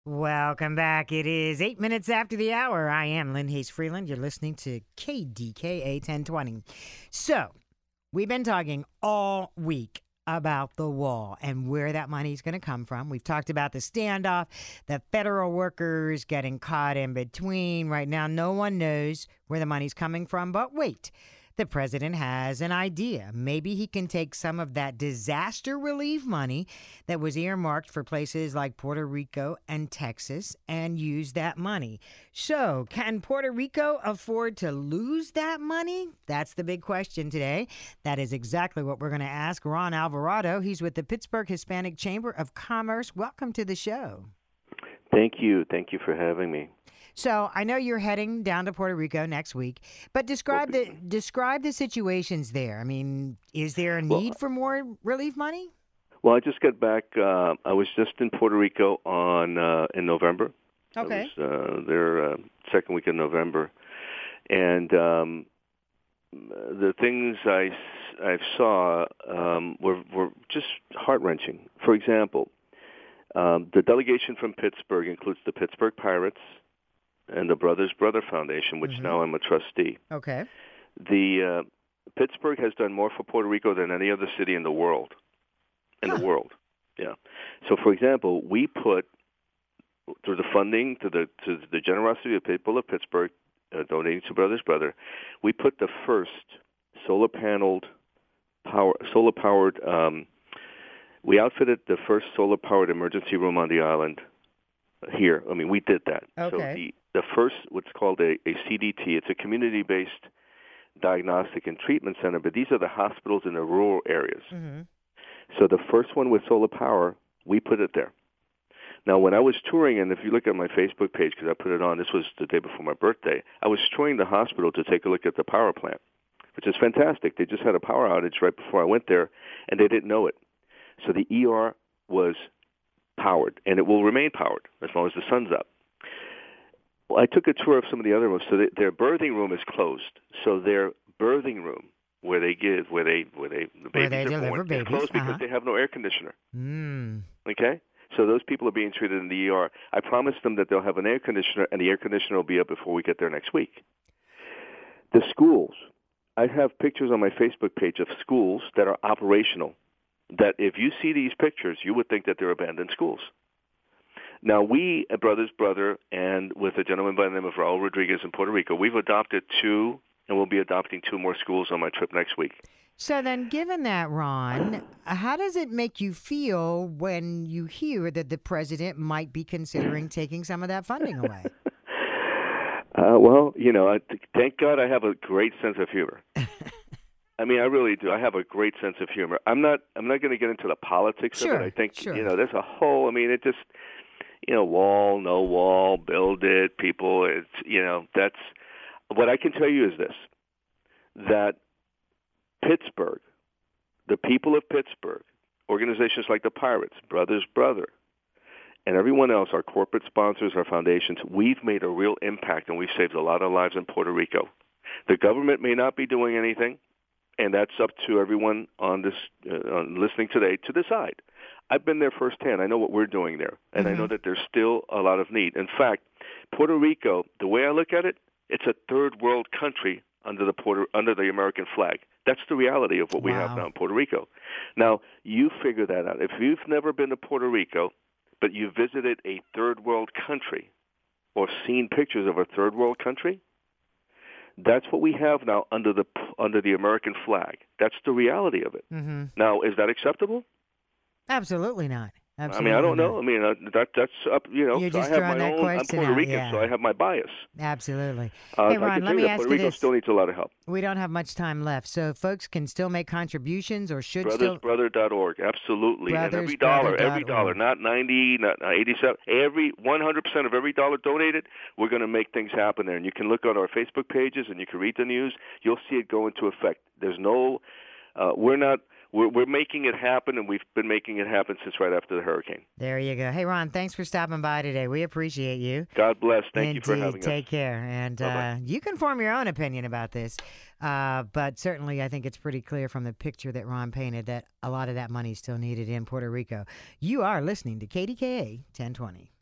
Welcome back. It is 8 minutes after the hour. I am Lynn Hayes Freeland. You're listening to KDKA 1020. So, we've been talking all week about the wall and where that money is going to come from. We've talked about the standoff, the federal workers getting caught in between. Right now, no one knows where the money's coming from. But wait. The president has an idea. Maybe he can take some of that disaster relief money that was earmarked for places like Puerto Rico and Texas and use that money. So, can Puerto Rico afford to lose that money? That's the big question today. That is exactly what we're going to ask Ron Alvarado. He's with the Pittsburgh Hispanic Chamber of Commerce. Welcome to the show. Thank you. Thank you for having me. So I know you're heading down to Puerto Rico next week, but describe the situations there. I mean, is there a need for more relief money? Well, I just got back. I was just in Puerto Rico in November. Okay. I was there second week in November, and the things I saw were just heart-wrenching. For example, the delegation from Pittsburgh includes the Pittsburgh Pirates and the Brothers Brother Foundation, which now I'm a trustee. Okay. The Pittsburgh has done more for Puerto Rico than any other city in the world. The world, yeah. So, for example, we put through the funding to the generosity of the people of Pittsburgh, donating to Brothers Brother, we put the first solar-powered. We outfitted the first solar-powered emergency room on the island. Here, I mean, we did that. Okay. So the first, what's called a CDT, it's a community-based diagnostic and treatment center, but these are the hospitals in the rural areas. Mm-hmm. So the first one with solar power, we put it there. Now, when I was touring, and if you look at my Facebook page, because I put it on, this was the day before my birthday, I was touring the hospital to take a look at the power plant, which is fantastic. They just had a power outage right before I went there, and they didn't know it. So the ER was powered, and it will remain powered as long as the sun's up. Well, I took a tour of some of the other rooms. So their birthing room is closed. So their birthing room, where they deliver babies, is closed because they have no air conditioner. Okay, so those people are being treated in the ER. I promised them that they'll have an air conditioner, and the air conditioner will be up before we get there next week. The schools, I have pictures on my Facebook page of schools that are operational. That if you see these pictures, you would think that they're abandoned schools. Now, we at Brothers Brother and with a gentleman by the name of Raul Rodriguez in Puerto Rico, we've adopted 2, and we'll be adopting 2 more schools on my trip next week. So then, given that, Ron, how does it make you feel when you hear that the president might be considering taking some of that funding away? Well, thank God I have a great sense of humor. I mean, I really do. I have a great sense of humor. I'm not going to get into the politics of it. I think, there's a whole, I mean, it just, wall, no wall, build it, people, it's, that's, what I can tell you is this, that Pittsburgh, the people of Pittsburgh, organizations like the Pirates, Brothers Brother, and everyone else, our corporate sponsors, our foundations, we've made a real impact, and we've saved a lot of lives in Puerto Rico. The government may not be doing anything, and that's up to everyone on this listening today to decide. I've been there firsthand. I know what we're doing there, and I know that there's still a lot of need. In fact, Puerto Rico, the way I look at it, it's a third world country under the American flag. That's the reality of what we have now in Puerto Rico. Now, you figure that out. If you've never been to Puerto Rico, but you visited a third world country or seen pictures of a third world country, that's what we have now under the American flag. That's the reality of it. Mm-hmm. Now, is that acceptable? Absolutely not. Absolutely I don't know. I mean, that's up. You're just so I have my own. I'm Puerto Rican, yeah. So I have my bias. Absolutely. Hey, Ron, let me ask Puerto you Rico this. still needs a lot of help. We don't have much time left, so folks can still make contributions or should BrothersBrother.org, absolutely. And every dollar, not 90, not 87, every 100% of every dollar donated, we're going to make things happen there. And you can look on our Facebook pages and you can read the news. You'll see it go into effect. There's no, We're making it happen, and we've been making it happen since right after the hurricane. There you go. Hey, Ron, thanks for stopping by today. We appreciate you. God bless. Thank you for having us. Take care. And you can form your own opinion about this. But certainly I think it's pretty clear from the picture that Ron painted that a lot of that money is still needed in Puerto Rico. You are listening to KDKA 1020.